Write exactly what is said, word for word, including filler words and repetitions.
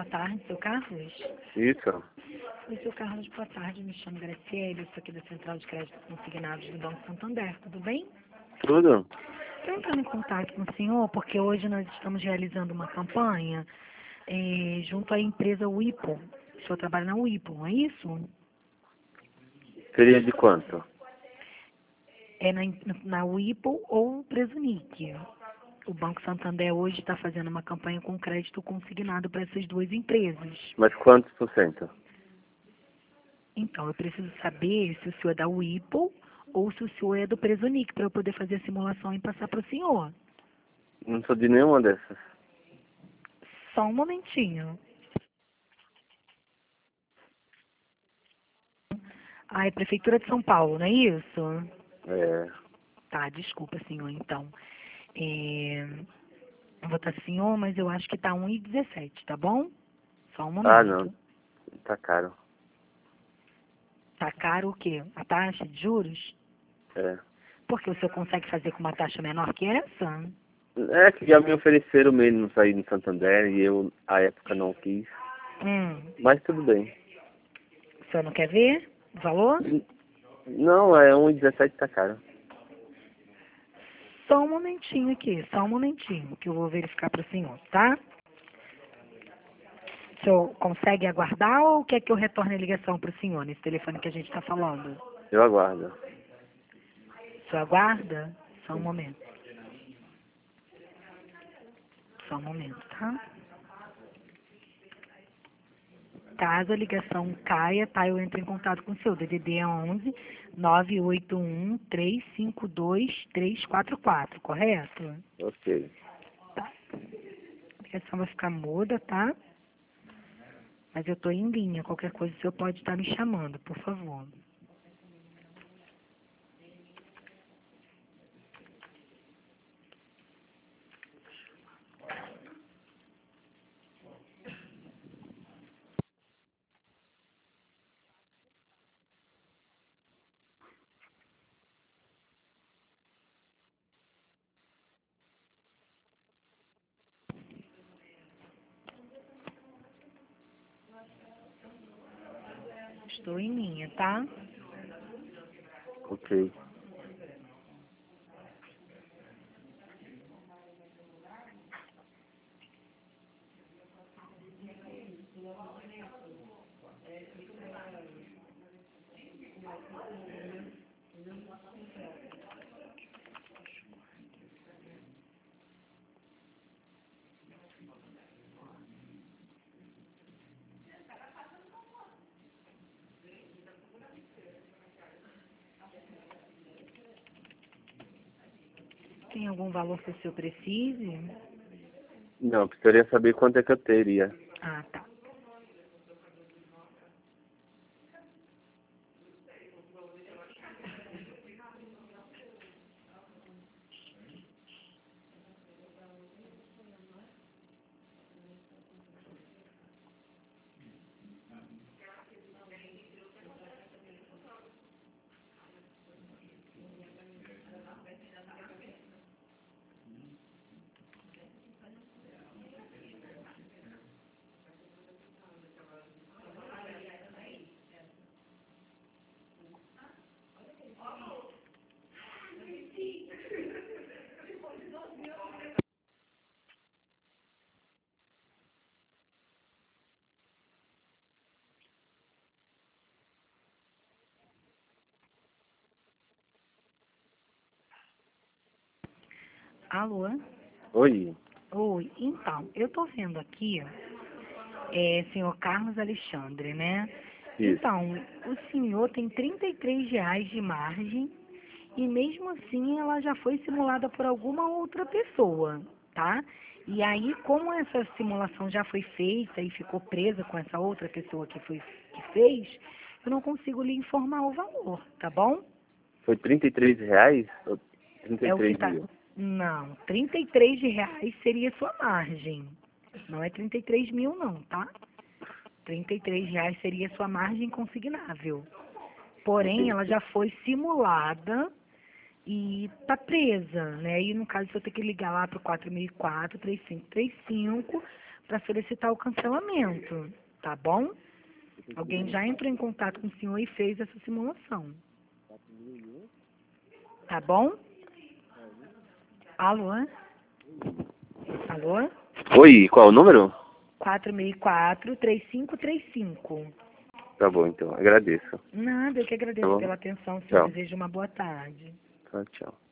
boa tarde, seu Carlos? Isso. Oi, seu Carlos, boa tarde. Me chamo Graciele, estou aqui da Central de Crédito Consignados do Banco Santander, tudo bem? Tudo? Estou entrando em contato com o senhor porque hoje nós estamos realizando uma campanha eh, junto à empresa Wipo. O senhor trabalha na Wipo, não é isso? Seria de quanto? É na, na Wipo ou Presunic. O Banco Santander hoje está fazendo uma campanha com crédito consignado para essas duas empresas. Mas quantos por cento? Então, eu preciso saber se o senhor é da Wipo ou se o senhor é do Presunic, para eu poder fazer a simulação e passar para o senhor. Não sou de nenhuma dessas. Só um momentinho. Ah, é Prefeitura de São Paulo, não é isso? É. Tá, desculpa, senhor, então. É, eu vou estar senhor, mas eu acho que tá um e dezessete, tá bom? Só um Ah, momento. não. Tá caro. Tá caro o quê? A taxa de juros? É. Porque o senhor consegue fazer com uma taxa menor que essa? É que já me ofereceram menos aí no Santander e eu, à época, não quis. Hum, Mas tudo bem. o senhor não quer ver o valor? N- Não, é um e dezessete tá caro. Só um momentinho aqui, só um momentinho, que eu vou verificar para o senhor, tá? O senhor consegue aguardar ou quer que eu retorne a ligação para o senhor, nesse telefone que a gente está falando? Eu aguardo. O senhor aguarda? Só um Sim. momento. Só um momento, tá? Caso a ligação caia, tá? Eu entro em contato com o seu. D D D é onze nove oito um três cinco dois três quatro quatro, correto? Ok. Tá. A ligação vai ficar muda, tá? Mas eu tô em linha. Qualquer coisa o senhor pode estar me chamando, por favor. Estou em linha, tá? Ok. Tem algum valor que o senhor precise? Não, precisaria saber quanto é que eu teria. Ah, tá. Alô? Oi. Oi, então, eu tô vendo aqui, é, senhor Carlos Alexandre, né? Isso. Então, o senhor tem trinta e três reais de margem e mesmo assim ela já foi simulada por alguma outra pessoa, tá? E aí, como essa simulação já foi feita e ficou presa com essa outra pessoa que foi que fez, eu não consigo lhe informar o valor, tá bom? Foi trinta e três reais? Ou trinta e É o que três tá. mil? Não, trinta e três reais seria sua margem. Não é trinta e três mil não, tá? trinta e três reais seria sua margem consignável. Porém, ela Entendi. já foi simulada e tá presa, né? E no caso, você tem que ligar lá pro quatro mil e quatro, três cinco três cinco para solicitar o cancelamento, tá bom? Alguém já entrou em contato com o senhor e fez essa simulação. Tá bom? Alô? Alô? Oi, qual o número? quatro seis quatro, três cinco três cinco. Tá bom, então. Agradeço. Nada, eu que agradeço Tá bom. pela atenção, senhor. Tchau. Desejo uma boa tarde. Tchau, tchau.